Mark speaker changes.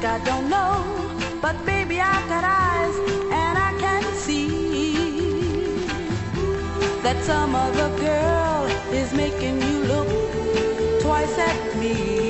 Speaker 1: I don't know, but baby, I got eyes and I can see that some other girl is making you look twice at me.